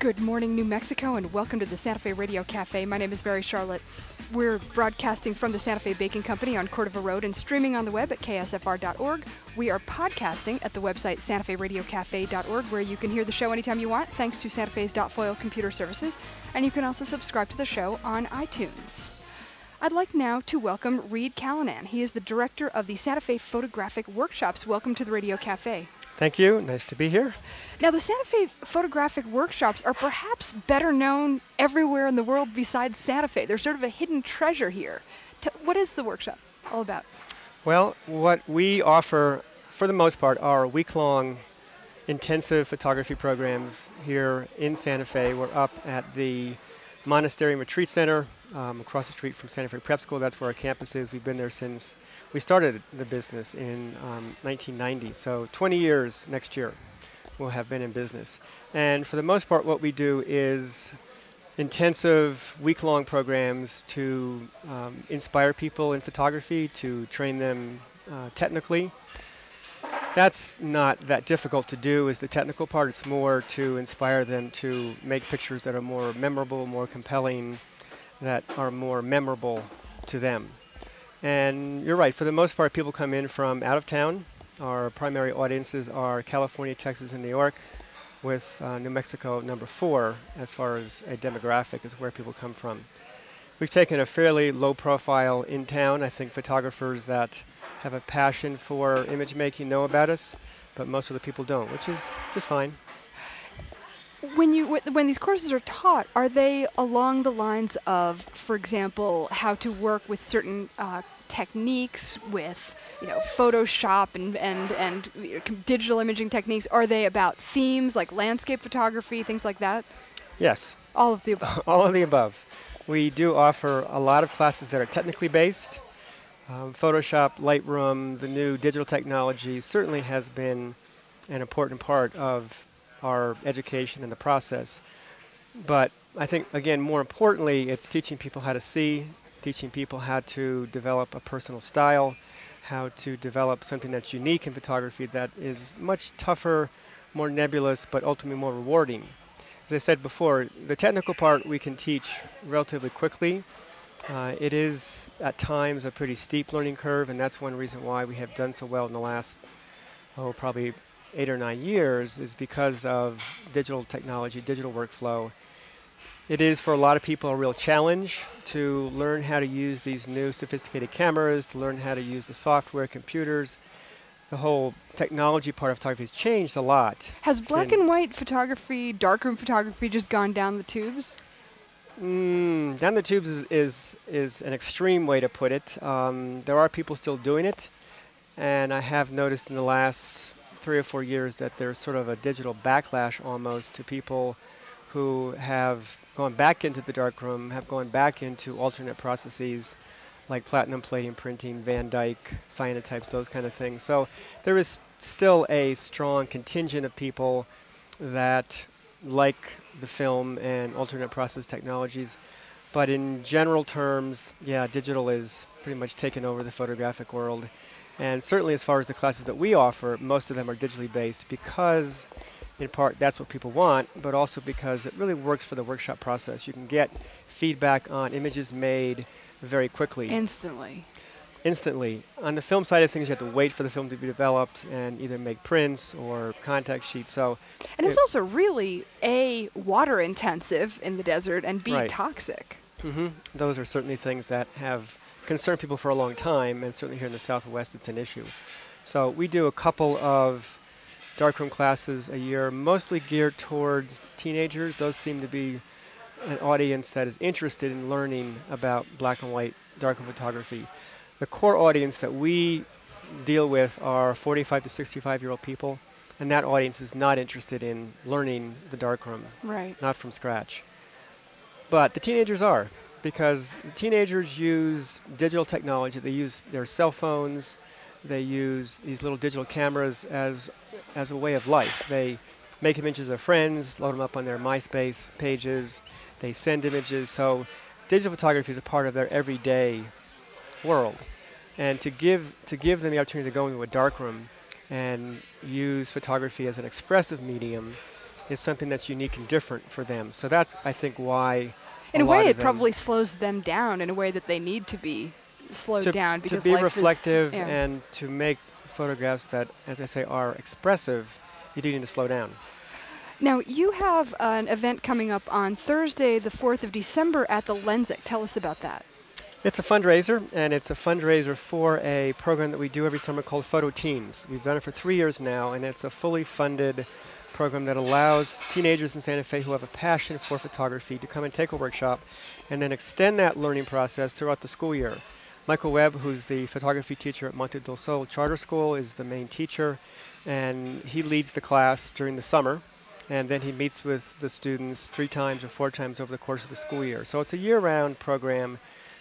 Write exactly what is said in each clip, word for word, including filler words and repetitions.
Good morning, New Mexico, and welcome to the Santa Fe Radio Cafe. My name is Barry Charlotte. We're broadcasting from the Santa Fe Baking Company on Cordova Road and streaming on the web at K S F R dot org. We are podcasting at the website Santa Fe Radio Cafe dot org, where you can hear the show anytime you want, thanks to Santa Fe's Foil Computer Services, and you can also subscribe to the show on iTunes. I'd like now to welcome Reed Callanan. He is the director of the Santa Fe Photographic Workshops. Welcome to the Radio Cafe. Thank you. Nice to be here. Now, the Santa Fe Photographic Workshops are perhaps better known everywhere in the world besides Santa Fe. They're sort of a hidden treasure here. T- what is the workshop all about? Well, what we offer, for the most part, are week-long intensive photography programs here in Santa Fe. We're up at the Monastery Retreat Center um, across the street from Santa Fe Prep School. That's where our campus is. We've been there since we started the business in um, nineteen ninety. So twenty years next year we'll have been in business. And for the most part, what we do is intensive week-long programs to um, inspire people in photography, to train them uh, technically. That's not that difficult to do is the technical part. It's more to inspire them to make pictures that are more memorable, more compelling, that are more memorable to them. And you're right, for the most part, people come in from out of town. Our primary audiences are California, Texas, and New York, with uh, New Mexico number four as far as a demographic is where people come from. We've taken a fairly low profile in town. I think photographers that have a passion for image making know about us, but most of the people don't, which is just fine. When you w- when these courses are taught, are they along the lines of, for example, how to work with certain uh, techniques, with you know Photoshop and and and you know, digital imaging techniques? Are they about themes like landscape photography, things like that? Yes. All of the above. All of the above. We do offer a lot of classes that are technically based. Um, Photoshop, Lightroom, the new digital technology certainly has been an important part of our education and the process. But I think, again, more importantly, it's teaching people how to see, teaching people how to develop a personal style, how to develop something that's unique in photography that is much tougher, more nebulous, but ultimately more rewarding. As I said before, the technical part we can teach relatively quickly. Uh, it is, at times, a pretty steep learning curve, and that's one reason why we have done so well in the last, oh, probably eight or nine years, is because of digital technology, digital workflow. It is, for a lot of people, a real challenge to learn how to use these new sophisticated cameras, to learn how to use the software, computers. The whole technology part of photography has changed a lot. Has black and white photography, darkroom photography, just gone down the tubes? Mm, down the tubes is, is, is an extreme way to put it. Um, there are people still doing it, and I have noticed in the last three or four years that there's sort of a digital backlash almost to people who have gone back into the darkroom, have gone back into alternate processes like platinum plating, printing, Van Dyke, cyanotypes, those kind of things. So there is still a strong contingent of people that like the film and alternate process technologies. But in general terms, yeah, digital is pretty much taken over the photographic world. And certainly as far as the classes that we offer, most of them are digitally based because, in part, that's what people want, but also because it really works for the workshop process. You can get feedback on images made very quickly. Instantly. Instantly. On the film side of things, you have to wait for the film to be developed and either make prints or contact sheets. So, and it's also really, A, water intensive in the desert, and B, right. toxic. Mm-hmm. Those are certainly things that have concerned people for a long time, and certainly here in the Southwest it's an issue. So we do a couple of darkroom classes a year, mostly geared towards teenagers. Those seem to be an audience that is interested in learning about black and white darkroom photography. The core audience that we deal with are forty-five to sixty-five year old people, and that audience is not interested in learning the darkroom, right? Not from scratch. But the teenagers are, because the teenagers use digital technology. They use their cell phones, they use these little digital cameras as as a way of life. They make images of friends, load them up on their MySpace pages, they send images. So digital photography is a part of their everyday world. And to give to give them the opportunity to go into a darkroom and use photography as an expressive medium is something that's unique and different for them. So that's, I think, why In a, a way, lot it of them probably slows them down in a way that they need to be slowed to, down to because be life reflective is, yeah. and to make photographs that, as I say, are expressive. You do need to slow down. Now, you have an event coming up on Thursday, the fourth of December at the Lensic. Tell us about that. It's a fundraiser, and it's a fundraiser for a program that we do every summer called Photo Teens. We've done it for three years now, and it's a fully funded program that allows teenagers in Santa Fe who have a passion for photography to come and take a workshop and then extend that learning process throughout the school year. Michael Webb, who's the photography teacher at Monte del Sol Charter School, is the main teacher, and he leads the class during the summer, and then he meets with the students three times or four times over the course of the school year. So it's a year-round program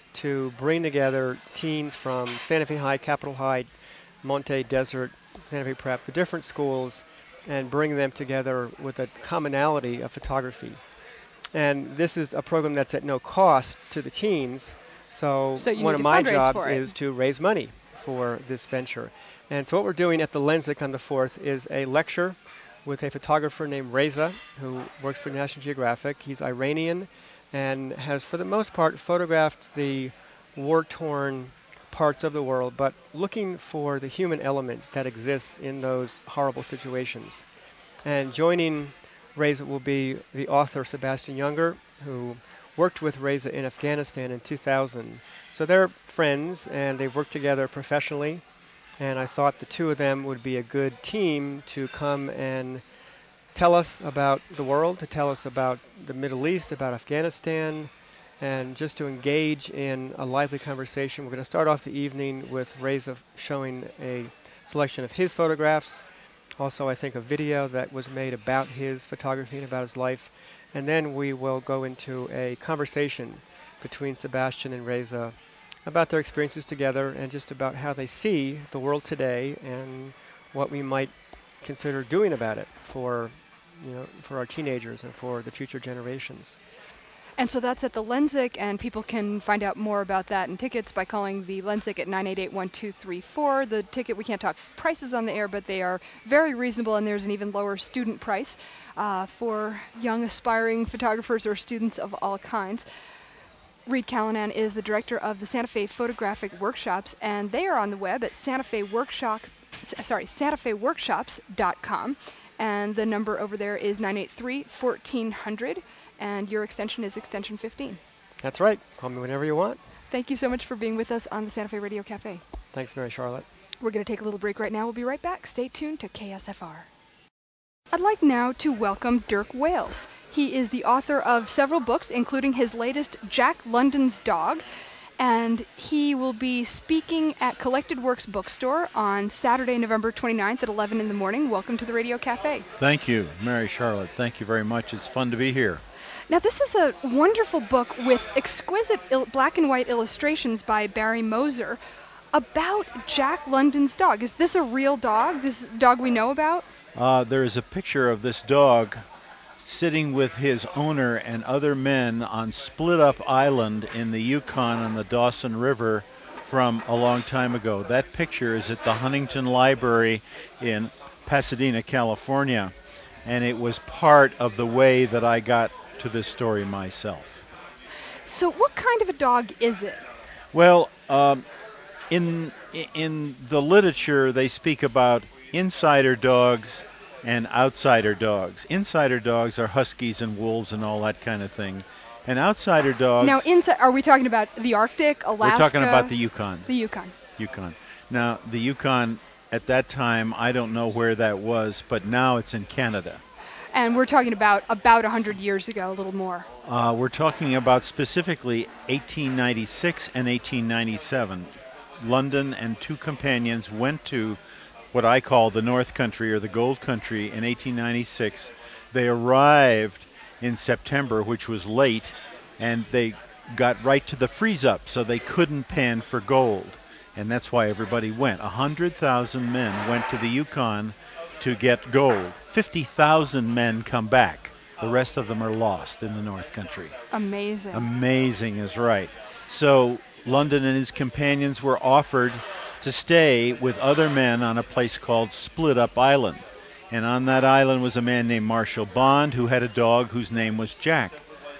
to bring together teens from Santa Fe High, Capitol High, Monte, Desert, Santa Fe Prep, the different schools, and bring them together with a commonality of photography. And this is a program that's at no cost to the teens, so, so one of my jobs is to raise money for this venture. And so what we're doing at the Lensic on the fourth is a lecture with a photographer named Reza, who works for National Geographic. He's Iranian and has, for the most part, photographed the war-torn parts of the world, but looking for the human element that exists in those horrible situations. And joining Reza will be the author Sebastian Younger, who worked with Reza in Afghanistan in two thousand. So they're friends, and they've worked together professionally, and I thought the two of them would be a good team to come and tell us about the world, to tell us about the Middle East, about Afghanistan, and just to engage in a lively conversation. We're going to start off the evening with Reza showing a selection of his photographs, also I think a video that was made about his photography and about his life, and then we will go into a conversation between Sebastian and Reza about their experiences together and just about how they see the world today and what we might consider doing about it for, you know, for our teenagers and for the future generations. And so that's at the Lensic, and people can find out more about that and tickets by calling the Lensic at nine eight eight, one two three four. The ticket, we can't talk prices on the air, but they are very reasonable, and there's an even lower student price uh, for young aspiring photographers or students of all kinds. Reed Callanan is the director of the Santa Fe Photographic Workshops, and they are on the web at Santa Fe Workshop, sorry, santa fe workshops dot com, and the number over there is nine eight three, fourteen hundred. And your extension is extension fifteen. That's right. Call me whenever you want. Thank you so much for being with us on the Santa Fe Radio Cafe. Thanks, Mary Charlotte. We're going to take a little break right now. We'll be right back. Stay tuned to K S F R. I'd like now to welcome Dirk Wales. He is the author of several books, including his latest, Jack London's Dog, and he will be speaking at Collected Works Bookstore on Saturday, November twenty-ninth at eleven in the morning. Welcome to the Radio Cafe. Thank you, Mary Charlotte. Thank you very much. It's fun to be here. Now, this is a wonderful book with exquisite il- black and white illustrations by Barry Moser about Jack London's dog. Is this a real dog, this dog we know about? Uh, there is a picture of this dog sitting with his owner and other men on Split Up Island in the Yukon on the Dawson River from a long time ago. That picture is at the Huntington Library in Pasadena, California, and it was part of the way that I got to this story myself. So what kind of a dog is it? Well, um, in in the literature, they speak about insider dogs and outsider dogs. Insider dogs are huskies and wolves and all that kind of thing. And outsider dogs... Now, inside, are we talking about the Arctic, Alaska? We're talking about the Yukon. The Yukon. Yukon. Now, the Yukon, at that time, I don't know where that was, but now it's in Canada. And we're talking about about one hundred years ago, a little more. Uh, we're talking about specifically eighteen ninety-six and eighteen ninety-seven. London and two companions went to what I call the North Country or the Gold Country in eighteen ninety-six. They arrived in September, which was late, and they got right to the freeze-up, so they couldn't pan for gold. And that's why everybody went. one hundred thousand men went to the Yukon to get gold. fifty thousand men come back. The rest of them are lost in the North Country. Amazing. Amazing is right. So London and his companions were offered to stay with other men on a place called Split Up Island. And on that island was a man named Marshall Bond who had a dog whose name was Jack.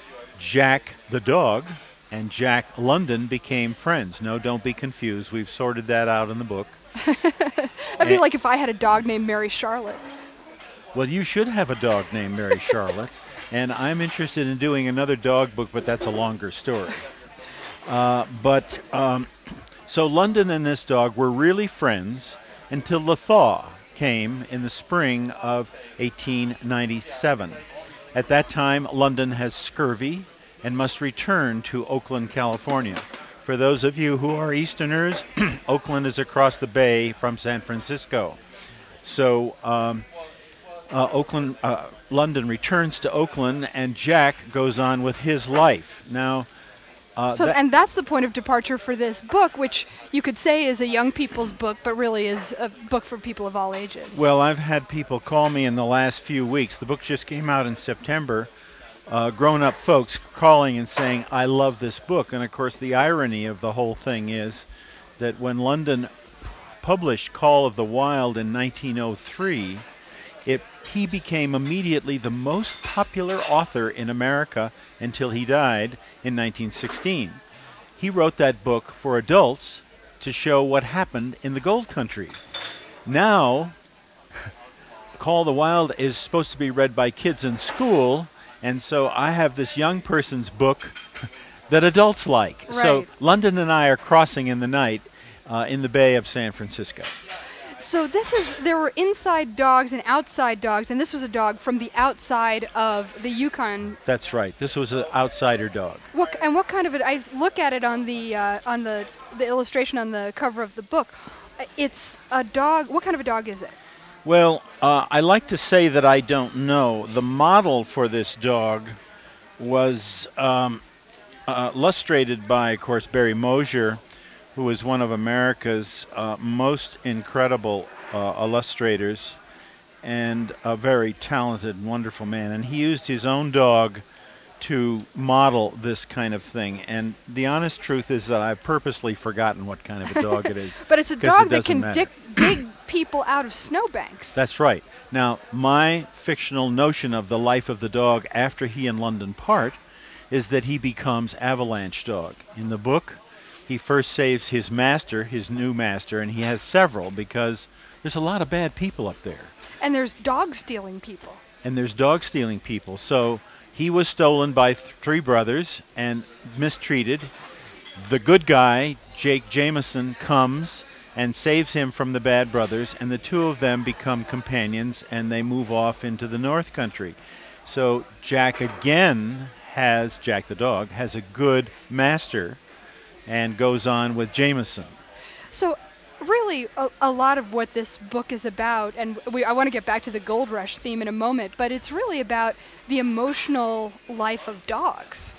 Jack the dog and Jack London became friends. No, don't be confused. We've sorted that out in the book. That'd be like if I had a dog named Mary Charlotte. Well, you should have a dog named Mary Charlotte. And I'm interested in doing another dog book, but that's a longer story. Uh, but um, so London and this dog were really friends until the thaw came in the spring of eighteen ninety-seven. At that time, London has scurvy and must return to Oakland, California. For those of you who are Easterners, Oakland is across the bay from San Francisco. So um, uh, Oakland, uh, London returns to Oakland, and Jack goes on with his life. Now, uh, so, that and that's the point of departure for this book, which you could say is a young people's book, but really is a book for people of all ages. Well, I've had people call me in the last few weeks. The book just came out in September. Uh, grown-up folks calling and saying, I love this book. And, of course, the irony of the whole thing is that when London published Call of the Wild in nineteen oh three, it, he became immediately the most popular author in America until he died in nineteen sixteen. He wrote that book for adults to show what happened in the Gold Country. Now, Call of the Wild is supposed to be read by kids in school, and so I have this young person's book that adults like. Right. So London and I are crossing in the night uh, in the Bay of San Francisco. So this is, there were inside dogs and outside dogs, and this was a dog from the outside of the Yukon. That's right. This was an outsider dog. What, and what kind of it, I look at it on the, uh, on the, the illustration on the cover of the book. It's a dog, what kind of a dog is it? Well, uh, I like to say that I don't know. The model for this dog was um, uh, illustrated by, of course, Barry Mosier, who is one of America's uh, most incredible uh, illustrators and a very talented and wonderful man. And he used his own dog to model this kind of thing. And the honest truth is that I've purposely forgotten what kind of a dog it is. But it's a 'cause dog it that doesn't can matter. dig, dig people out of snowbanks. That's right. Now, my fictional notion of the life of the dog after he and London part is that he becomes Avalanche Dog. In the book, he first saves his master, his new master, and he has several because there's a lot of bad people up there. And there's dog stealing people. And there's dog stealing people. So he was stolen by th- three brothers and mistreated. The good guy, Jake Jameson, comes and saves him from the bad brothers, and the two of them become companions, and they move off into the North Country. So Jack again has, Jack the dog, has a good master and goes on with Jameson. So really a, a lot of what this book is about, and we, I want to get back to the Gold Rush theme in a moment, but it's really about the emotional life of dogs.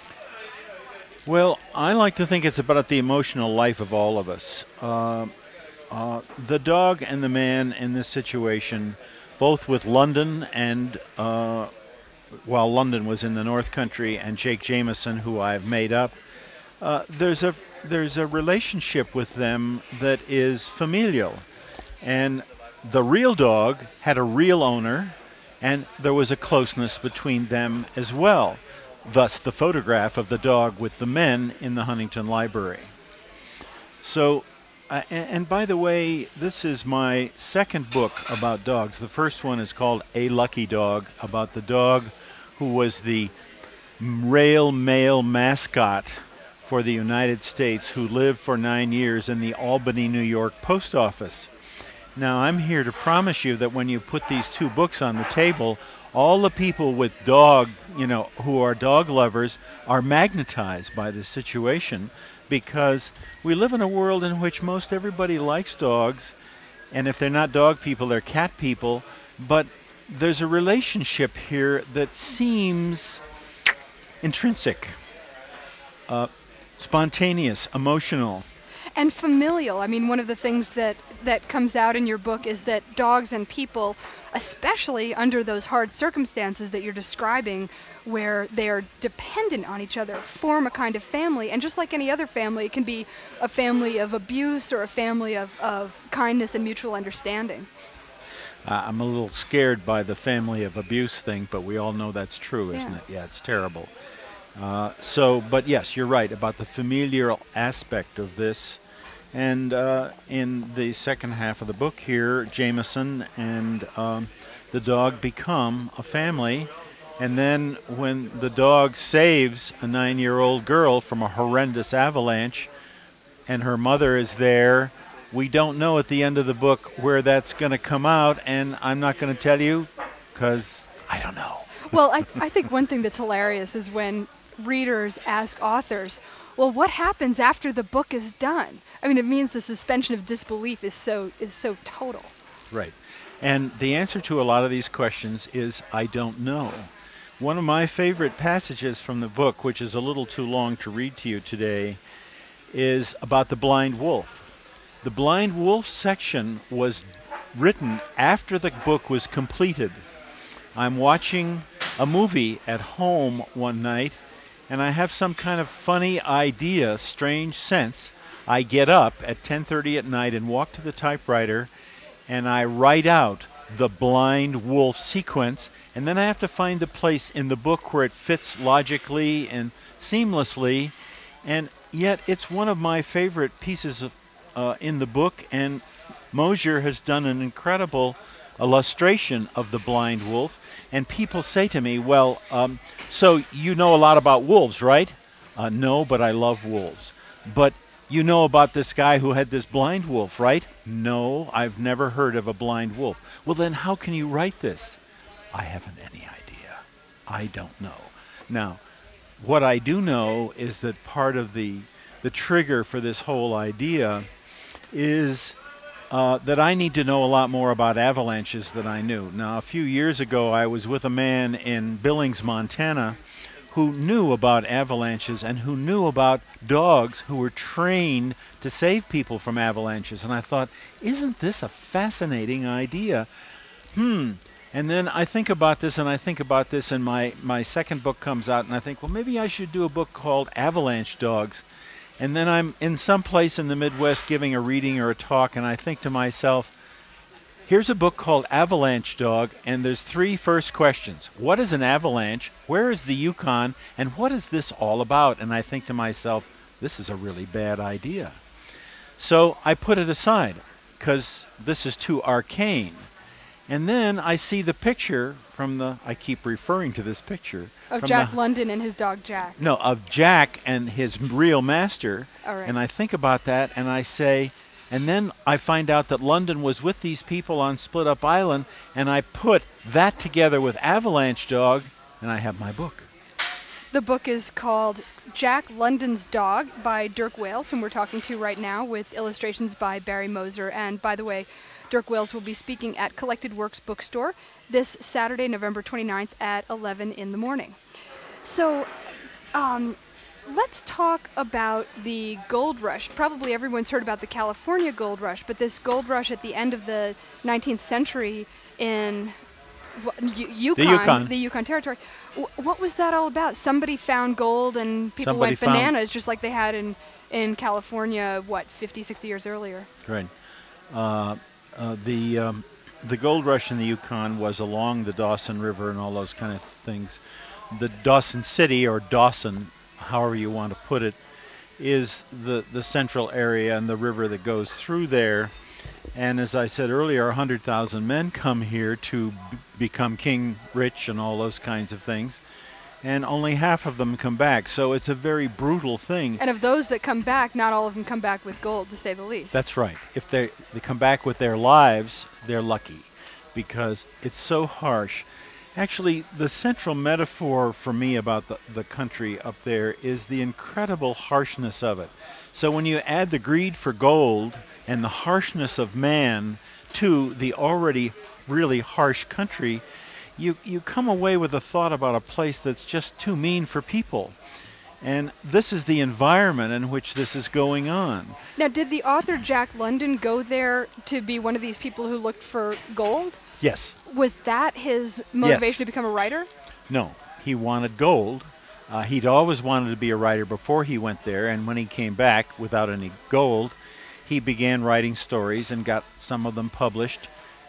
Well, I like to think it's about the emotional life of all of us. Uh, uh, the dog and the man in this situation, both with London and uh, while London was in the North Country, and Jake Jameson, who I've made up, uh, there's a there's a relationship with them that is familial. And the real dog had a real owner, and there was a closeness between them as well. Thus, the photograph of the dog with the men in the Huntington Library. So, uh, and, and by the way, this is my second book about dogs. The first one is called A Lucky Dog, about the dog who was the rail mail mascot for the United States, who lived for nine years in the Albany, New York post office. Now, I'm here to promise you that when you put these two books on the table, all the people with dog, you know, who are dog lovers are magnetized by this situation, because we live in a world in which most everybody likes dogs, and if they're not dog people, they're cat people, but there's a relationship here that seems intrinsic, uh, spontaneous, emotional. And familial. I mean, one of the things that, that comes out in your book is that dogs and people, especially under those hard circumstances that you're describing, where they are dependent on each other, form a kind of family. And just like any other family, it can be a family of abuse or a family of, of kindness and mutual understanding. Uh, I'm a little scared by the family of abuse thing, but we all know that's true, isn't Yeah. it? Yeah, it's terrible. Uh, so, but yes, you're right about the familial aspect of this. And uh, in the second half of the book here, Jameson and um, the dog become a family. And then when the dog saves a nine-year-old girl from a horrendous avalanche and her mother is there, we don't know at the end of the book where that's going to come out. And I'm not going to tell you because I don't know. Well, I, I think one thing that's hilarious is when readers ask authors, well, what happens after the book is done? I mean, it means the suspension of disbelief is so is so total. Right. And the answer to a lot of these questions is I don't know. One of my favorite passages from the book, which is a little too long to read to you today, is about the blind wolf. The blind wolf section was written after the book was completed. I'm watching a movie at home one night, and I have some kind of funny idea, strange sense. I get up at ten thirty at night and walk to the typewriter, and I write out the blind wolf sequence, and then I have to find the place in the book where it fits logically and seamlessly, and yet it's one of my favorite pieces of, uh, in the book, and Mosier has done an incredible illustration of the blind wolf. And people say to me, well, um, so you know a lot about wolves, right? Uh, no, but I love wolves. But you know about this guy who had this blind wolf, right? No, I've never heard of a blind wolf. Well, then how can you write this? I haven't any idea. I don't know. Now, what I do know is that part of the, the trigger for this whole idea is Uh, that I need to know a lot more about avalanches than I knew. Now, a few years ago, I was with a man in Billings, Montana, who knew about avalanches and who knew about dogs who were trained to save people from avalanches. And I thought, isn't this a fascinating idea? Hmm. And then I think about this, and I think about this, and my, my second book comes out, and I think, well, maybe I should do a book called Avalanche Dogs. And then I'm in some place in the Midwest giving a reading or a talk, and I think to myself, here's a book called Avalanche Dog, and there's three first questions. What is an avalanche? Where is the Yukon? And what is this all about? And I think to myself, this is a really bad idea. So I put it aside, because this is too arcane. And then I see the picture from the, I keep referring to this picture. Of from Jack the, London and his dog Jack. No, of Jack and his real master. All right. And I think about that and I say, and then I find out that London was with these people on Split Up Island, and I put that together with Avalanche Dog, and I have my book. The book is called Jack London's Dog by Dirk Wales, whom we're talking to right now, with illustrations by Barry Moser. And by the way, Dirk Wales will be speaking at Collected Works Bookstore this Saturday, November twenty-ninth at eleven in the morning. So, um, let's talk about the gold rush. Probably everyone's heard about the California gold rush, but this gold rush at the end of the nineteenth century in y- Yukon, the Yukon, the Yukon Territory. W- what was that all about? Somebody found gold and people Somebody went found bananas, just like they had in, in California, what, fifty, sixty years earlier? Right. Uh, uh, the um, the gold rush in the Yukon was along the Dawson River and all those kind of things. The Dawson City, or Dawson, however you want to put it, is the, the central area and the river that goes through there. And as I said earlier, one hundred thousand men come here to b- become king rich and all those kinds of things. And only half of them come back. So it's a very brutal thing. And of those that come back, not all of them come back with gold, to say the least. That's right. If they they come back with their lives, they're lucky, because it's so harsh. Actually, the central metaphor for me about the, the country up there is the incredible harshness of it. So when you add the greed for gold and the harshness of man to the already really harsh country, you, you come away with a thought about a place that's just too mean for people. And this is the environment in which this is going on. Now, did the author Jack London go there to be one of these people who looked for gold? Yes. Was that his motivation Yes. to become a writer? No, he wanted gold. Uh, he'd always wanted to be a writer before he went there, and when he came back without any gold, he began writing stories and got some of them published.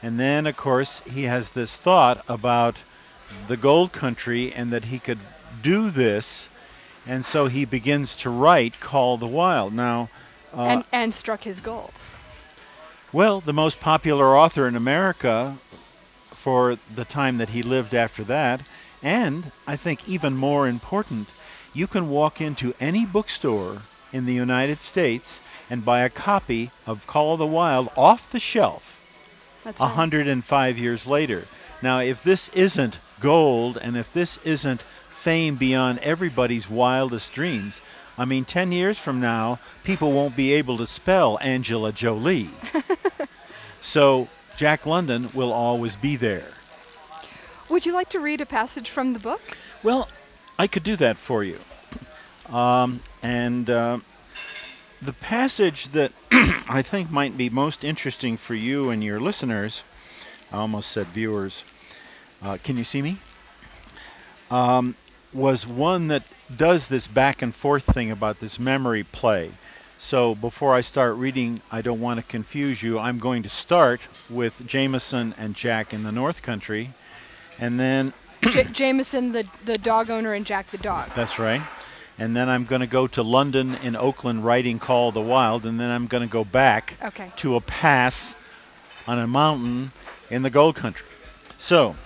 And then, of course, he has this thought about the gold country and that he could do this. And so he begins to write Call the Wild. Now, uh, and, and struck his gold. Well, the most popular author in America for the time that he lived after that, and I think even more important, you can walk into any bookstore in the United States and buy a copy of Call of the Wild off the shelf. That's right. one hundred five years later. Now, if this isn't gold and if this isn't fame beyond everybody's wildest dreams, I mean, ten years from now, people won't be able to spell Angela Jolie. So Jack London will always be there. Would you like to read a passage from the book? Well, I could do that for you. Um, and uh, the passage that I think might be most interesting for you and your listeners, I almost said viewers, uh, can you see me? Um, was one that does this back and forth thing about this memory play. So before I start reading, I don't want to confuse you. I'm going to start with Jameson and Jack in the North Country, and then J- Jameson, the the dog owner, and Jack the dog. That's right. And then I'm going to go to London and Oakland writing Call of the Wild, and then I'm going to go back Okay. to a pass on a mountain in the gold country. So,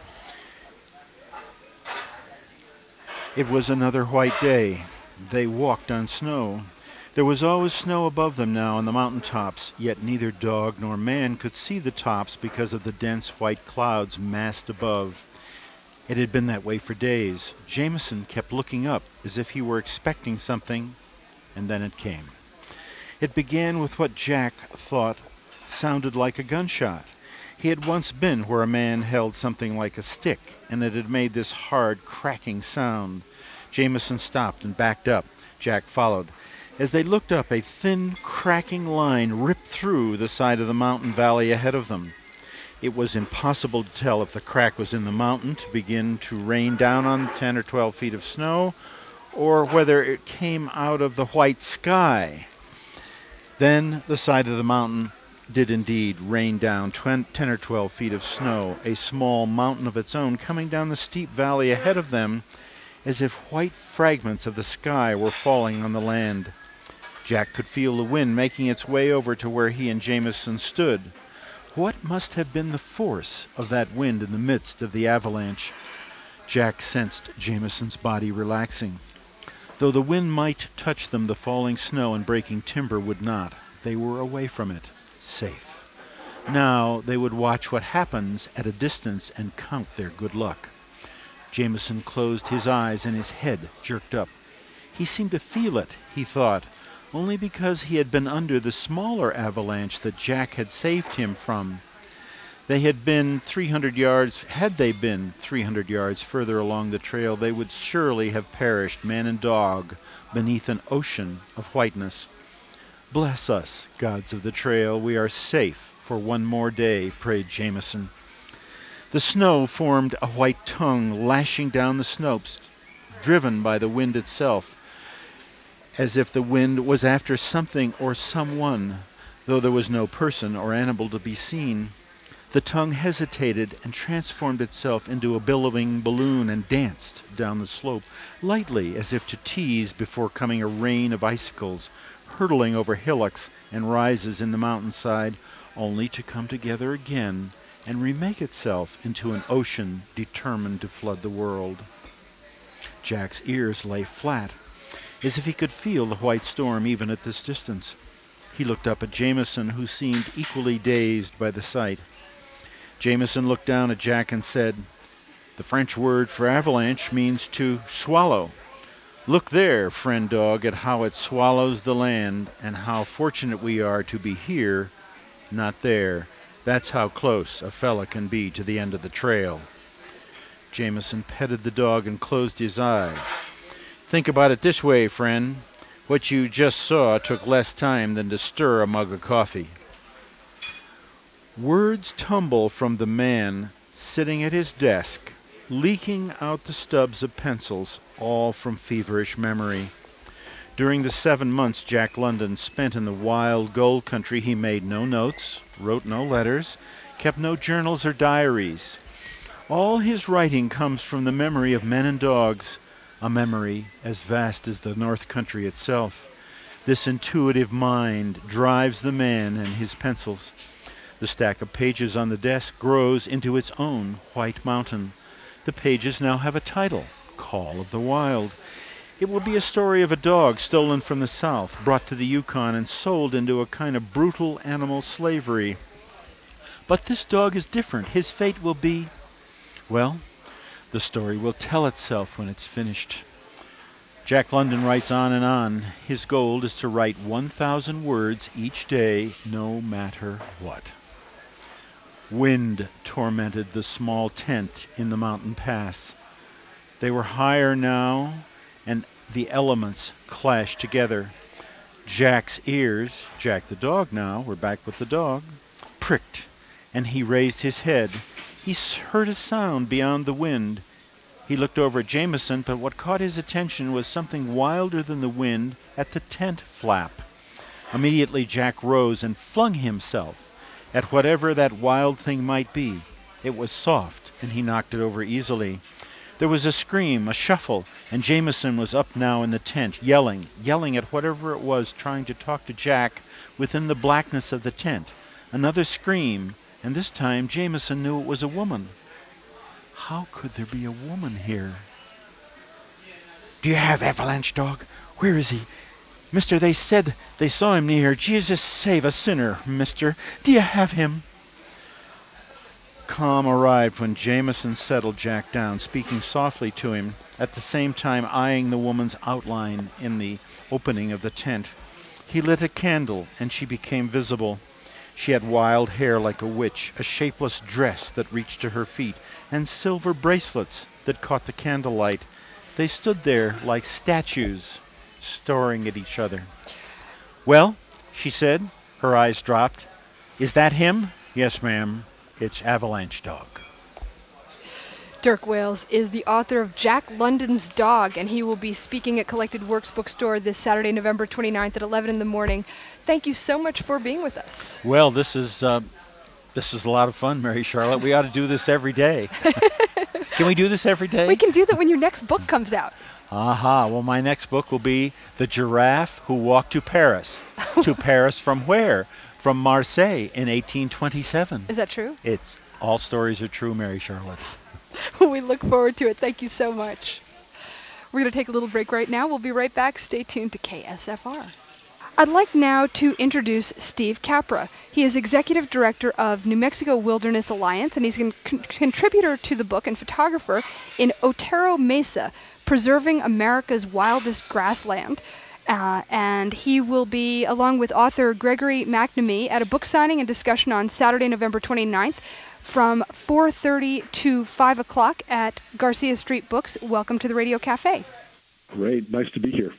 it was another white day. They walked on snow. There was always snow above them now on the mountain tops, yet neither dog nor man could see the tops because of the dense white clouds massed above. It had been that way for days. Jameson kept looking up as if he were expecting something, and then it came. It began with what Jack thought sounded like a gunshot. He had once been where a man held something like a stick, and it had made this hard, cracking sound. Jameson stopped and backed up. Jack followed. As they looked up, a thin, cracking line ripped through the side of the mountain valley ahead of them. It was impossible to tell if the crack was in the mountain to begin to rain down on ten or twelve feet of snow, or whether it came out of the white sky. Then the side of the mountain did indeed rain down ten or twelve feet of snow, a small mountain of its own coming down the steep valley ahead of them, as if white fragments of the sky were falling on the land. Jack could feel the wind making its way over to where he and Jameson stood. What must have been the force of that wind in the midst of the avalanche? Jack sensed Jameson's body relaxing. Though the wind might touch them, the falling snow and breaking timber would not. They were away from it, safe. Now they would watch what happens at a distance and count their good luck. Jameson closed his eyes and his head jerked up. He seemed to feel it, he thought, only because he had been under the smaller avalanche that Jack had saved him from. They had been three hundred yards, had they been three hundred yards further along the trail, they would surely have perished, man and dog, beneath an ocean of whiteness. Bless us, gods of the trail, we are safe for one more day, prayed Jameson. The snow formed a white tongue lashing down the slopes, driven by the wind itself, as if the wind was after something or someone, though there was no person or animal to be seen. The tongue hesitated and transformed itself into a billowing balloon and danced down the slope, lightly as if to tease before coming a rain of icicles, hurtling over hillocks and rises in the mountainside, only to come together again and remake itself into an ocean determined to flood the world. Jack's ears lay flat, as if he could feel the white storm even at this distance. He looked up at Jameson, who seemed equally dazed by the sight. Jameson looked down at Jack and said, "The French word for avalanche means to swallow. Look there, friend dog, at how it swallows the land, and how fortunate we are to be here, not there. That's how close a fella can be to the end of the trail." Jameson petted the dog and closed his eyes. "Think about it this way, friend. What you just saw took less time than to stir a mug of coffee." Words tumble from the man sitting at his desk, leaking out the stubs of pencils, all from feverish memory. During the seven months Jack London spent in the wild gold country, he made no notes, wrote no letters, kept no journals or diaries. All his writing comes from the memory of men and dogs, a memory as vast as the North Country itself. This intuitive mind drives the man and his pencils. The stack of pages on the desk grows into its own white mountain. The pages now have a title, Call of the Wild. It will be a story of a dog stolen from the South, brought to the Yukon, and sold into a kind of brutal animal slavery. But this dog is different. His fate will be... Well, the story will tell itself when it's finished. Jack London writes on and on. His goal is to write one thousand words each day, no matter what. Wind tormented the small tent in the mountain pass. They were higher now, and the elements clashed together. Jack's ears, Jack the dog now, we're back with the dog, pricked, and he raised his head. He heard a sound beyond the wind. He looked over at Jameson, but what caught his attention was something wilder than the wind at the tent flap. Immediately Jack rose and flung himself at whatever that wild thing might be. It was soft, and he knocked it over easily. There was a scream, a shuffle, and Jameson was up now in the tent, yelling, yelling at whatever it was trying to talk to Jack within the blackness of the tent. Another scream, and this time Jameson knew it was a woman. How could there be a woman here? Do you have Avalanche Dog? Where is he? Mister, they said they saw him near. Jesus save a sinner, mister. Do you have him? Calm arrived when Jameson settled Jack down, speaking softly to him, at the same time eyeing the woman's outline in the opening of the tent. He lit a candle, and she became visible. She had wild hair like a witch, a shapeless dress that reached to her feet, and silver bracelets that caught the candlelight. They stood there like statues, staring at each other. Well, she said, her eyes dropped. Is that him? Yes, ma'am. It's Avalanche Dog. Dirk Wales is the author of Jack London's Dog, and he will be speaking at Collected Works Bookstore this Saturday, November twenty-ninth at eleven in the morning. Thank you so much for being with us. Well, this is uh, this is a lot of fun, Mary Charlotte. We ought to do this every day. Can we do this every day? We can do that when your next book comes out. Aha. Well, my next book will be The Giraffe Who Walked to Paris. To Paris from where? From Marseille in eighteen twenty-seven. Is that true? It's all stories are true, Mary Charlotte. We look forward to it. Thank you so much. We're going to take a little break right now. We'll be right back. Stay tuned to K S F R. I'd like now to introduce Steve Capra. He is Executive Director of New Mexico Wilderness Alliance, and he's a con- contributor to the book and photographer in Otero Mesa, Preserving America's Wildest Grassland. Uh, and he will be, along with author Gregory McNamee, at a book signing and discussion on Saturday, November twenty-ninth from four thirty to five o'clock at Garcia Street Books. Welcome to the Radio Cafe. Great. Nice to be here.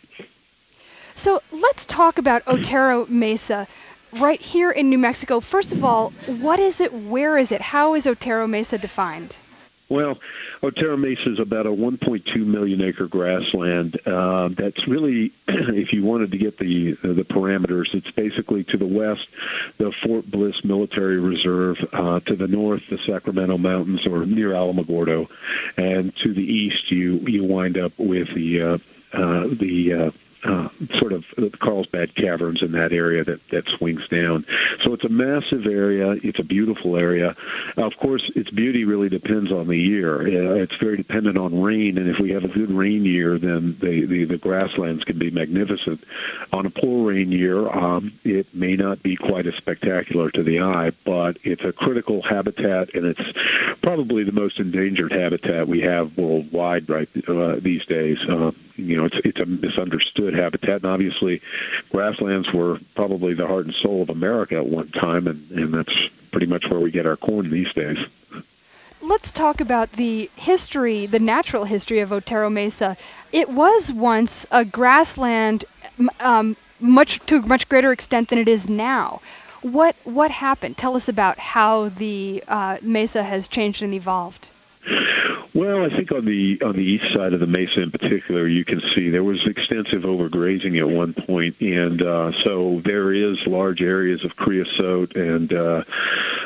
So let's talk about Otero Mesa right here in New Mexico. First of all, what is it? Where is it? How is Otero Mesa defined? Well, Otero Mesa is about a one point two million acre grassland. Uh, that's really, if you wanted to get the the parameters, it's basically to the west, the Fort Bliss Military Reserve, uh, to the north, the Sacramento Mountains or near Alamogordo, and to the east, you you wind up with the uh, uh, the uh, Uh, sort of the Carlsbad Caverns in that area that, that swings down. So it's a massive area. It's a beautiful area. Of course, its beauty really depends on the year. Uh, it's very dependent on rain, and if we have a good rain year, then the, the, the grasslands can be magnificent. On a poor rain year, um, it may not be quite as spectacular to the eye, but it's a critical habitat, and it's probably the most endangered habitat we have worldwide right uh, these days. Uh, you know, it's it's a misunderstood habitat, and obviously grasslands were probably the heart and soul of America at one time, and, and that's pretty much where we get our corn these days. Let's talk about the history, the natural history of Otero Mesa. It was once a grassland um, much to a much greater extent than it is now. What what happened? Tell us about how the uh, mesa has changed and evolved. Well, I think on the on the east side of the mesa in particular, you can see there was extensive overgrazing at one point, and uh, so there is large areas of creosote and uh,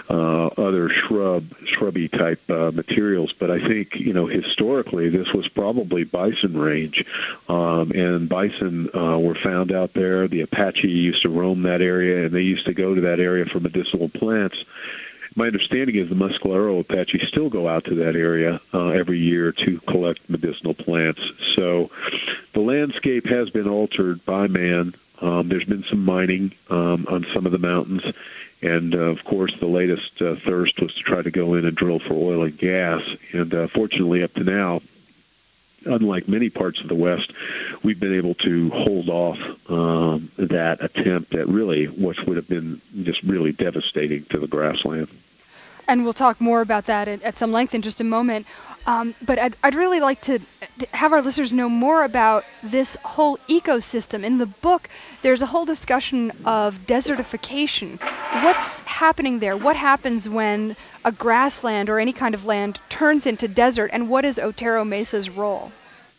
uh, other shrub, shrubby type uh, materials. But I think, you know, historically, this was probably bison range, um, and bison uh, were found out there. The Apache used to roam that area, and they used to go to that area for medicinal plants. My understanding is the Mescalero Apache still go out to that area uh, every year to collect medicinal plants. So the landscape has been altered by man. Um, there's been some mining um, on some of the mountains. And, uh, of course, the latest uh, thirst was to try to go in and drill for oil and gas. And uh, fortunately, up to now, unlike many parts of the West, we've been able to hold off um, that attempt at really what would have been just really devastating to the grassland. And we'll talk more about that at, at some length in just a moment. Um, but I'd, I'd really like to have our listeners know more about this whole ecosystem. In the book, there's a whole discussion of desertification. What's happening there? What happens when a grassland or any kind of land turns into desert, and what is Otero Mesa's role?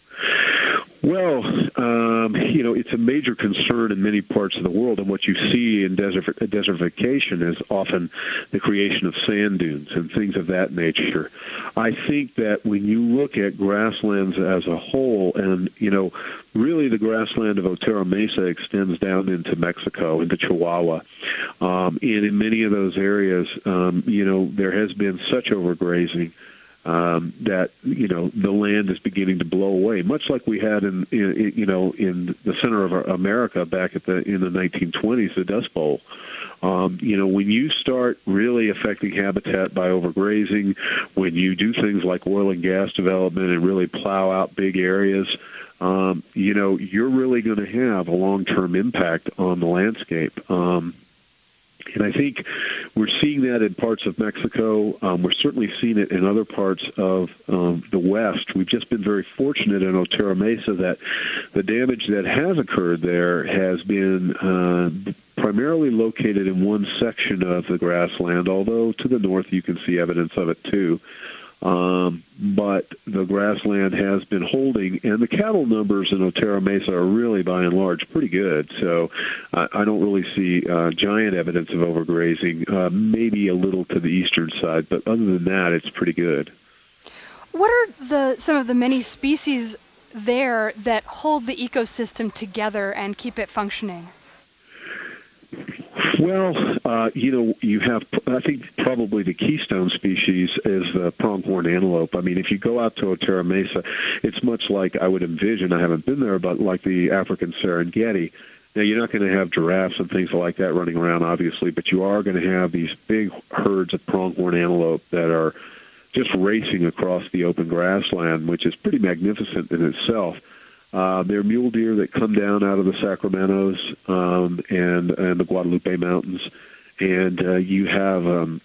Well, um, you know, it's a major concern in many parts of the world, and what you see in desert, desertification is often the creation of sand dunes and things of that nature. I think that when you look at grasslands as a whole, and, you know, really the grassland of Otero Mesa extends down into Mexico, into Chihuahua, um, and in many of those areas, um, you know, there has been such overgrazing Um, that, you know, the land is beginning to blow away, much like we had in, in you know, in the center of America back at the in the nineteen twenties, the Dust Bowl. Um, you know, when you start really affecting habitat by overgrazing, when you do things like oil and gas development and really plow out big areas, um, you know, you're really going to have a long-term impact on the landscape. Um, And I think we're seeing that in parts of Mexico. Um, we're certainly seeing it in other parts of um, the West. We've just been very fortunate in Otero Mesa that the damage that has occurred there has been uh, primarily located in one section of the grassland, although to the north you can see evidence of it too. Um, but the grassland has been holding, and the cattle numbers in Otero Mesa are really, by and large, pretty good. So I, I don't really see uh, giant evidence of overgrazing, uh, maybe a little to the eastern side, but other than that, it's pretty good. What are the some of the many species there that hold the ecosystem together and keep it functioning? Well, uh, you know, you have, I think probably the keystone species is the pronghorn antelope. I mean, if you go out to Otero Mesa, it's much like I would envision, I haven't been there, but like the African Serengeti. Now, you're not going to have giraffes and things like that running around, obviously, but you are going to have these big herds of pronghorn antelope that are just racing across the open grassland, which is pretty magnificent in itself. Uh, they're mule deer that come down out of the Sacramentos um, and, and the Guadalupe Mountains. And uh, you have um,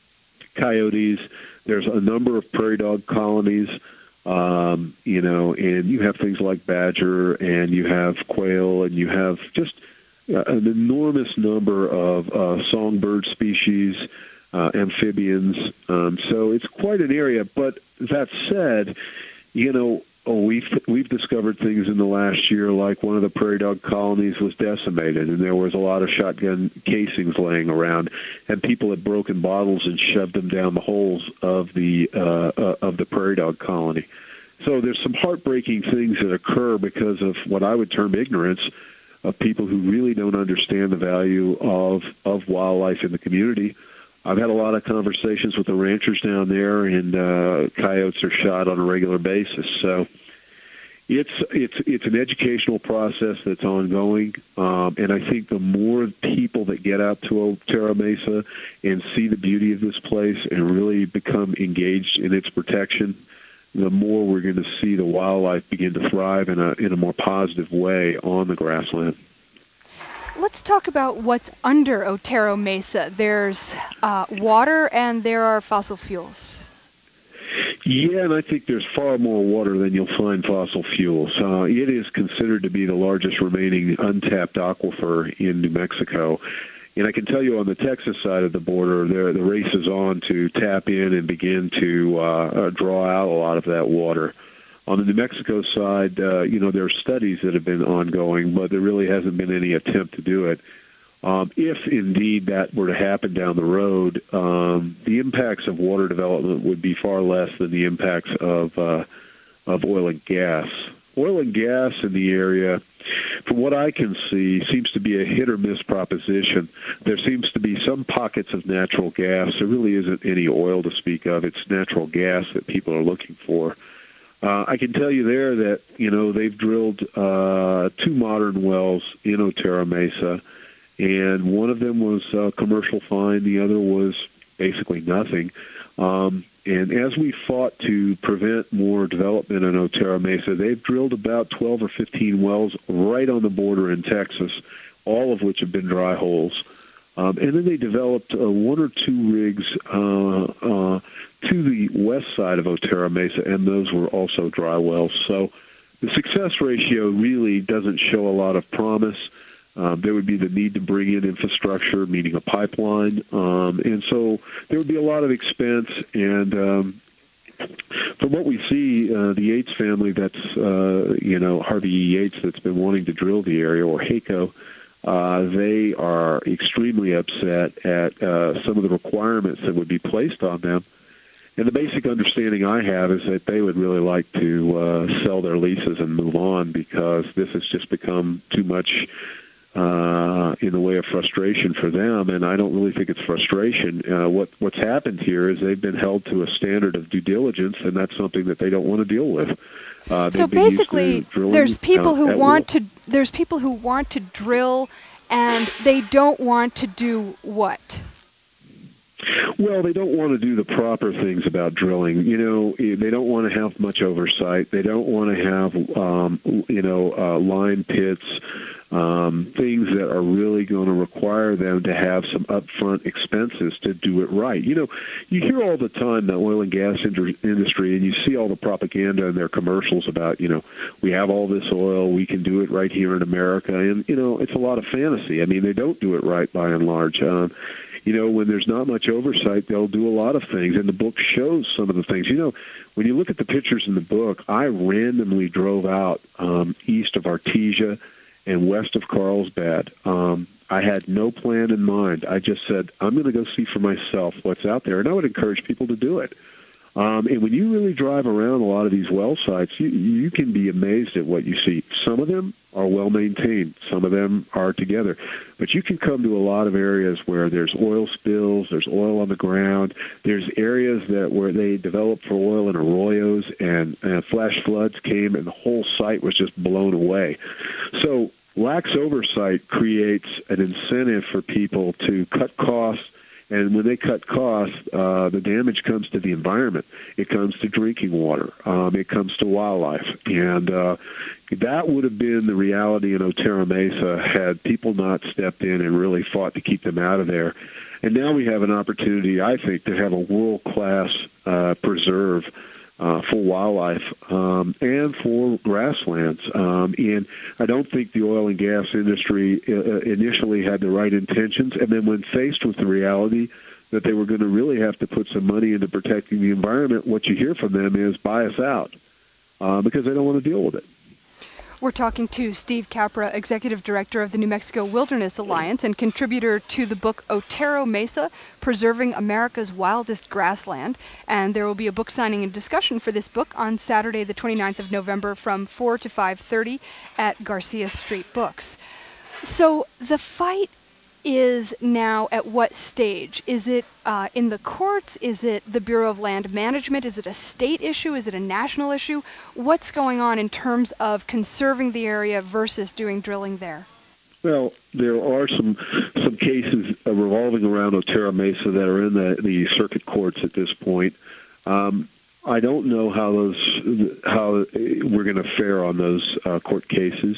coyotes. There's a number of prairie dog colonies, um, you know, and you have things like badger, and you have quail, and you have just uh, an enormous number of uh, songbird species, uh, amphibians. Um, so it's quite an area. But that said, you know, Oh, we've we've discovered things in the last year, like one of the prairie dog colonies was decimated, and there was a lot of shotgun casings laying around, and people had broken bottles and shoved them down the holes of the uh, uh, of the prairie dog colony. So there's some heartbreaking things that occur because of what I would term ignorance of people who really don't understand the value of of wildlife in the community. I've had a lot of conversations with the ranchers down there, and uh, coyotes are shot on a regular basis. So it's it's it's an educational process that's ongoing, um, and I think the more people that get out to Otero Mesa and see the beauty of this place and really become engaged in its protection, the more we're going to see the wildlife begin to thrive in a in a more positive way on the grassland. Let's talk about what's under Otero Mesa. There's uh, water and there are fossil fuels. Yeah, and I think there's far more water than you'll find fossil fuels. Uh, it is considered to be the largest remaining untapped aquifer in New Mexico. And I can tell you on the Texas side of the border, there, the race is on to tap in and begin to uh, draw out a lot of that water. On the New Mexico side, uh, you know, there are studies that have been ongoing, but there really hasn't been any attempt to do it. Um, if indeed that were to happen down the road, um, the impacts of water development would be far less than the impacts of uh, of oil and gas. Oil and gas in the area, from what I can see, seems to be a hit or miss proposition. There seems to be some pockets of natural gas. There really isn't any oil to speak of. It's natural gas that people are looking for. Uh, I can tell you there that, you know, they've drilled uh, two modern wells in Otero Mesa, and one of them was a commercial find. The other was basically nothing. Um, and as we fought to prevent more development in Otero Mesa, they've drilled about twelve or fifteen wells right on the border in Texas, all of which have been dry holes. Um, and then they developed uh, one or two rigs uh, uh, to the west side of Otero Mesa, and those were also dry wells. So the success ratio really doesn't show a lot of promise. Um, there would be the need to bring in infrastructure, meaning a pipeline. Um, and so there would be a lot of expense. And um, from what we see, uh, the Yates family, that's, uh, you know, Harvey E. Yates, that's been wanting to drill the area, or HACO, uh, they are extremely upset at uh, some of the requirements that would be placed on them. And the basic understanding I have is that they would really like to uh, sell their leases and move on, because this has just become too much uh, in the way of frustration for them. And I don't really think it's frustration. Uh, what what's happened here is they've been held to a standard of due diligence, and that's something that they don't want to deal with. Uh, so basically, there's people who want to there's people who want to drill, and they don't want to do what? Well, they don't want to do the proper things about drilling. You know, they don't want to have much oversight. They don't want to have, um, you know, uh, line pits, um, things that are really going to require them to have some upfront expenses to do it right. You know, you hear all the time the oil and gas industry, and you see all the propaganda in their commercials about, you know, we have all this oil, we can do it right here in America. And, you know, it's a lot of fantasy. I mean, they don't do it right by and large. Um, You know, when there's not much oversight, they'll do a lot of things, and the book shows some of the things. You know, when you look at the pictures in the book, I randomly drove out um, east of Artesia and west of Carlsbad. Um, I had no plan in mind. I just said, I'm going to go see for myself what's out there, and I would encourage people to do it. Um, and when you really drive around a lot of these well sites, you, you can be amazed at what you see. Some of them are well maintained. Some of them are together. But you can come to a lot of areas where there's oil spills, there's oil on the ground, there's areas that where they developed for oil in arroyos, and, and flash floods came and the whole site was just blown away. So lax oversight creates an incentive for people to cut costs. And when they cut costs, uh, the damage comes to the environment. It comes to drinking water. Um, it comes to wildlife. And uh, that would have been the reality in Otero Mesa had people not stepped in and really fought to keep them out of there. And now we have an opportunity, I think, to have a world-class uh, preserve Uh, for wildlife um, and for grasslands. Um, and I don't think the oil and gas industry uh, initially had the right intentions. And then when faced with the reality that they were going to really have to put some money into protecting the environment, what you hear from them is buy us out uh, because they don't want to deal with it. We're talking to Steve Capra, Executive Director of the New Mexico Wilderness Alliance and contributor to the book Otero Mesa, Preserving America's Wildest Grassland. And there will be a book signing and discussion for this book on Saturday, the twenty-ninth of November from four to five thirty at Garcia Street Books. So the fight is now at what stage? Is it uh, in the courts? Is it the Bureau of Land Management? Is it a state issue? Is it a national issue? What's going on in terms of conserving the area versus doing drilling there? Well, there are some some cases uh, revolving around Otero Mesa that are in the, the circuit courts at this point. Um, I don't know how those how we're going to fare on those uh, court cases.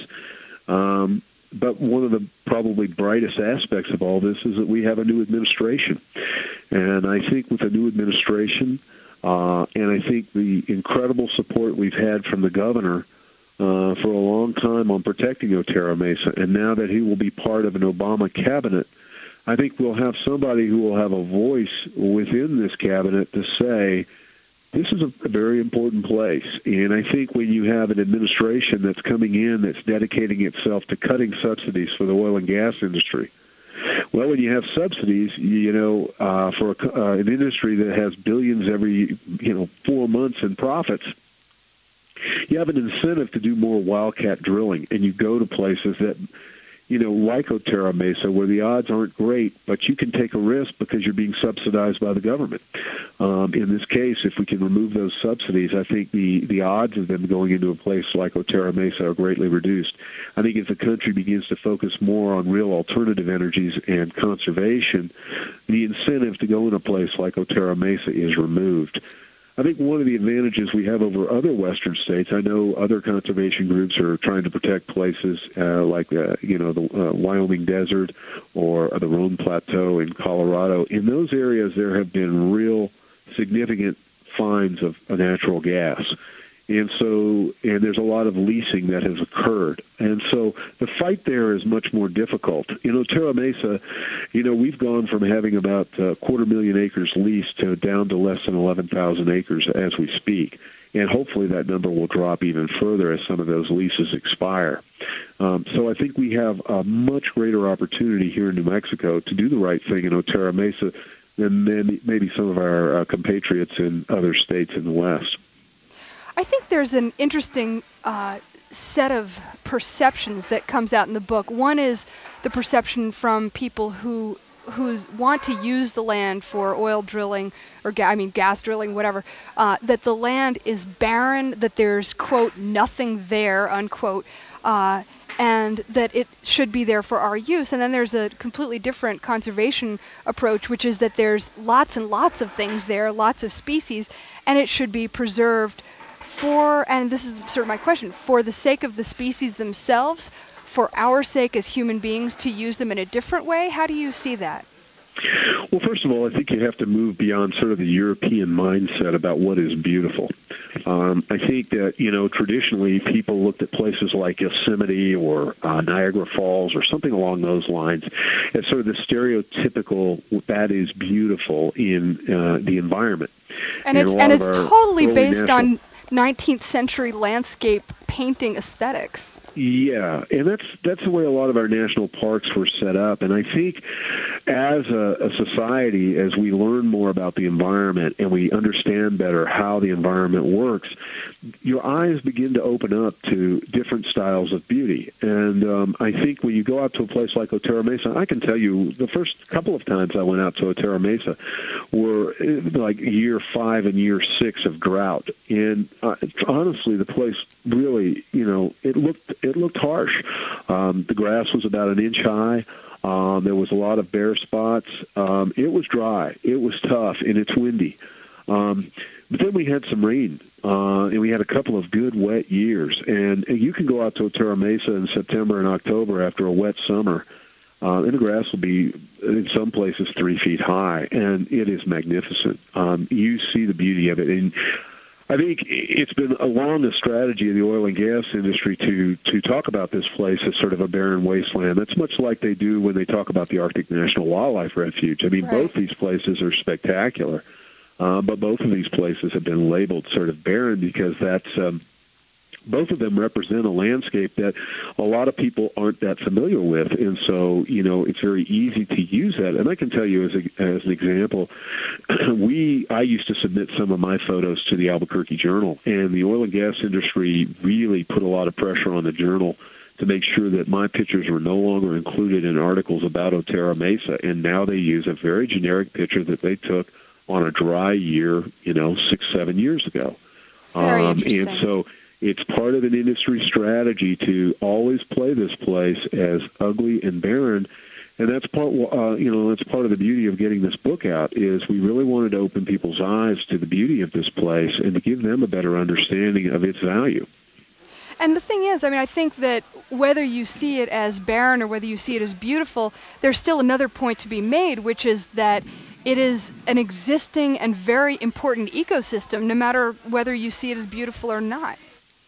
Um, But one of the probably brightest aspects of all this is that we have a new administration. And I think with a new administration, uh, and I think the incredible support we've had from the governor uh, for a long time on protecting Otero Mesa, and now that he will be part of an Obama cabinet, I think we'll have somebody who will have a voice within this cabinet to say, this is a, a very important place. And I think when you have an administration that's coming in that's dedicating itself to cutting subsidies for the oil and gas industry, Well, when you have subsidies, you know, uh, for a, uh, an industry that has billions every, you know, four months in profits, you have an incentive to do more wildcat drilling, and you go to places that, you know, like Otero Mesa, where the odds aren't great, but you can take a risk because you're being subsidized by the government. Um, in this case, if we can remove those subsidies, I think the, the odds of them going into a place like Otero Mesa are greatly reduced. I think if the country begins to focus more on real alternative energies and conservation, the incentive to go in a place like Otero Mesa is removed. I think one of the advantages we have over other western states, I know other conservation groups are trying to protect places uh, like, uh, you know, the uh, Wyoming Desert or the Roan Plateau in Colorado. In those areas, there have been real significant finds of uh, natural gas. And so, and there's a lot of leasing that has occurred. And so the fight there is much more difficult. In Otero Mesa, you know, we've gone from having about a quarter million acres leased to down to less than eleven thousand acres as we speak. And hopefully that number will drop even further as some of those leases expire. Um, so I think we have a much greater opportunity here in New Mexico to do the right thing in Otero Mesa than maybe some of our uh, compatriots in other states in the West. I think there's an interesting uh, set of perceptions that comes out in the book. One is the perception from people who who want to use the land for oil drilling or ga- I mean gas drilling, whatever. Uh, that the land is barren, that there's quote nothing there unquote, uh, and that it should be there for our use. And then there's a completely different conservation approach, which is that there's lots and lots of things there, lots of species, and it should be preserved. For, and this is sort of my question, for the sake of the species themselves, for our sake as human beings to use them in a different way? How do you see that? Well, first of all, I think you have to move beyond sort of the European mindset about what is beautiful. Um, I think that, you know, traditionally people looked at places like Yosemite or uh, Niagara Falls or something along those lines as sort of the stereotypical, that is beautiful in uh, the environment. And, and it's, and it's totally based national- on nineteenth century landscape painting aesthetics. Yeah, and that's that's the way a lot of our national parks were set up. And I think as a, a society, as we learn more about the environment and we understand better how the environment works, your eyes begin to open up to different styles of beauty. And um, I think when you go out to a place like Otero Mesa, I can tell you the first couple of times I went out to Otero Mesa were like year five and year six of drought. And uh, honestly, the place really, you know, it looked it looked harsh. Um, the grass was about an inch high. Um, there was a lot of bare spots. Um, it was dry. It was tough, and it's windy. Um, but then we had some rain, uh, and we had a couple of good wet years. And, and you can go out to Otero Mesa in September and October after a wet summer, uh, and the grass will be, in some places, three feet high, and it is magnificent. Um, you see the beauty of it. And I think it's been along the strategy of the oil and gas industry to to talk about this place as sort of a barren wasteland. That's much like they do when they talk about the Arctic National Wildlife Refuge. I mean, right. Both these places are spectacular, uh, but both of these places have been labeled sort of barren because that's um, both of them represent a landscape that a lot of people aren't that familiar with, and so, you know, it's very easy to use that. And I can tell you as a, as an example, we I used to submit some of my photos to the Albuquerque Journal, and the oil and gas industry really put a lot of pressure on the Journal to make sure that my pictures were no longer included in articles about Otero Mesa, and now they use a very generic picture that they took on a dry year, you know, six, seven years ago. Very um, interesting. And so it's part of an industry strategy to always play this place as ugly and barren, and that's part. Uh, you know, that's part of the beauty of getting this book out. Is we really wanted to open people's eyes to the beauty of this place and to give them a better understanding of its value. And the thing is, I mean, I think that whether you see it as barren or whether you see it as beautiful, there's still another point to be made, which is that it is an existing and very important ecosystem, no matter whether you see it as beautiful or not.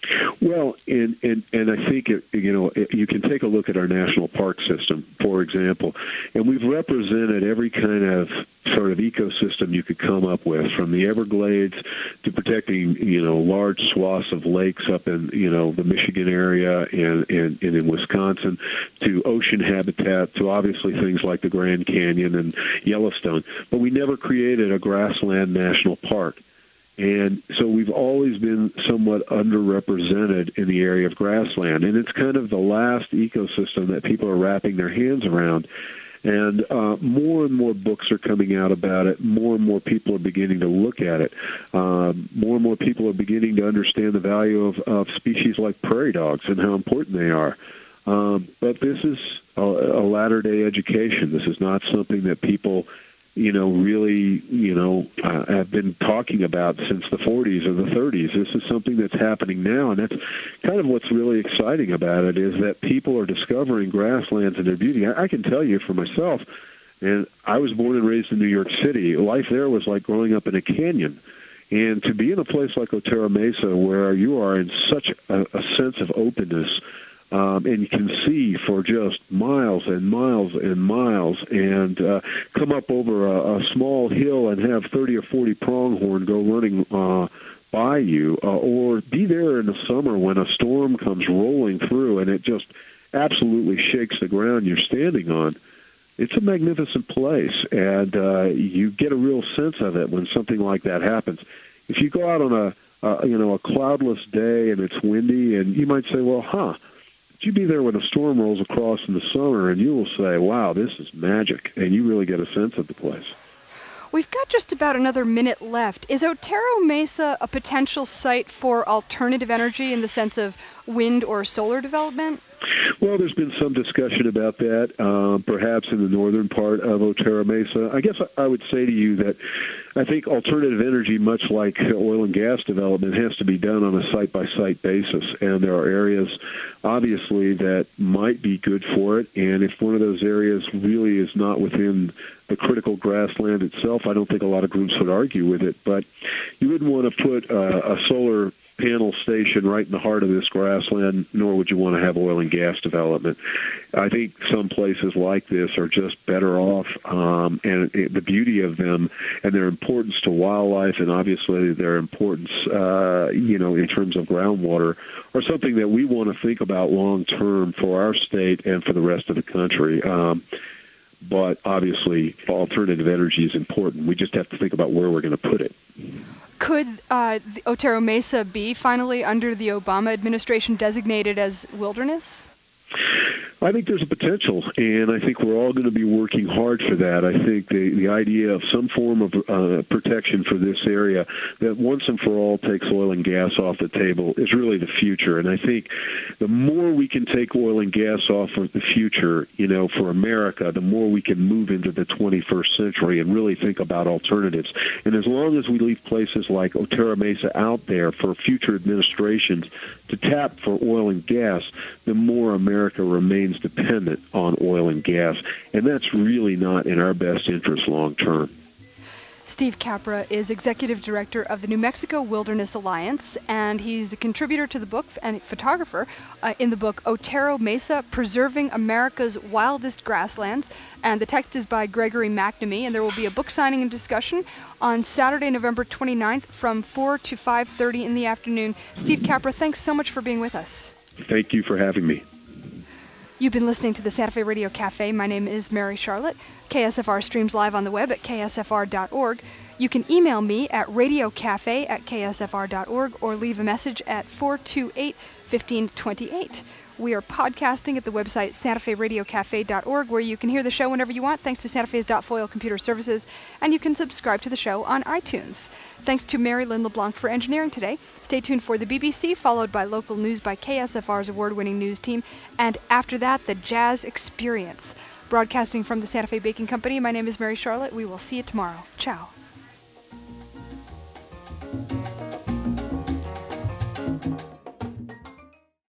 Well, and, and, and I think, it, you know, it, you can take a look at our national park system, for example, and we've represented every kind of sort of ecosystem you could come up with, from the Everglades to protecting, you know, large swaths of lakes up in, you know, the Michigan area and, and, and in Wisconsin, to ocean habitat, to obviously things like the Grand Canyon and Yellowstone. But we never created a grassland national park. And so we've always been somewhat underrepresented in the area of grassland. And it's kind of the last ecosystem that people are wrapping their hands around. And uh, more and more books are coming out about it. More and more people are beginning to look at it. Um, more and more people are beginning to understand the value of, of species like prairie dogs and how important they are. Um, but this is a, a latter-day education. This is not something that people, you know, really, you know, uh, have been talking about since the forties or the thirties. This is something that's happening now, and that's kind of what's really exciting about it, is that people are discovering grasslands and their beauty. I, I can tell you for myself, and I was born and raised in New York City. Life there was like growing up in a canyon. And to be in a place like Otero Mesa, where you are in such a, a sense of openness, Um, and you can see for just miles and miles and miles, and uh, come up over a, a small hill and have thirty or forty pronghorn go running uh, by you, uh, or be there in the summer when a storm comes rolling through and it just absolutely shakes the ground you're standing on. It's a magnificent place, and uh, you get a real sense of it when something like that happens. If you go out on a uh, you know a cloudless day and it's windy, and you might say, well, huh, you be there when a storm rolls across in the summer, and you will say, wow, this is magic, and you really get a sense of the place. We've got just about another minute left. Is Otero Mesa a potential site for alternative energy in the sense of wind or solar development? Well, there's been some discussion about that, um, perhaps in the northern part of Otero Mesa. I guess I would say to you that I think alternative energy, much like oil and gas development, has to be done on a site-by-site basis. And there are areas, obviously, that might be good for it. And if one of those areas really is not within the critical grassland itself, I don't think a lot of groups would argue with it. But you wouldn't want to put uh, a solar panel station right in the heart of this grassland, nor would you want to have oil and gas development. I think some places like this are just better off, um, and it, the beauty of them and their importance to wildlife, and obviously their importance, uh, you know, in terms of groundwater, are something that we want to think about long term for our state and for the rest of the country. Um, but obviously, alternative energy is important. We just have to think about where we're going to put it. Could uh, Otero Mesa be finally, under the Obama administration, designated as wilderness? I think there's a potential, and I think we're all going to be working hard for that. I think the, the idea of some form of uh, protection for this area that once and for all takes oil and gas off the table is really the future. And I think the more we can take oil and gas off of the future, you know, for America, the more we can move into the twenty-first century and really think about alternatives. And as long as we leave places like Otero Mesa out there for future administrations to tap for oil and gas, the more America remains dependent on oil and gas, and that's really not in our best interest long term. Steve Capra is Executive Director of the New Mexico Wilderness Alliance, and he's a contributor to the book and photographer uh, in the book Otero Mesa, Preserving America's Wildest Grasslands. And the text is by Gregory McNamee, and there will be a book signing and discussion on Saturday, November twenty-ninth from four to five thirty in the afternoon. Steve Capra, thanks so much for being with us. Thank you for having me. You've been listening to the Santa Fe Radio Cafe. My name is Mary Charlotte. K S F R streams live on the web at K S F R dot org. You can email me at radiocafe at K S F R dot org or leave a message at four two eight, one five two eight. We are podcasting at the website Santa Fe Radio Cafe dot org, where you can hear the show whenever you want, thanks to Santa Fe's Foil Computer Services, and you can subscribe to the show on iTunes. Thanks to Mary Lynn LeBlanc for engineering today. Stay tuned for the B B C, followed by local news by K S F R's award-winning news team, and after that, the Jazz Experience. Broadcasting from the Santa Fe Baking Company, my name is Mary Charlotte. We will see you tomorrow. Ciao.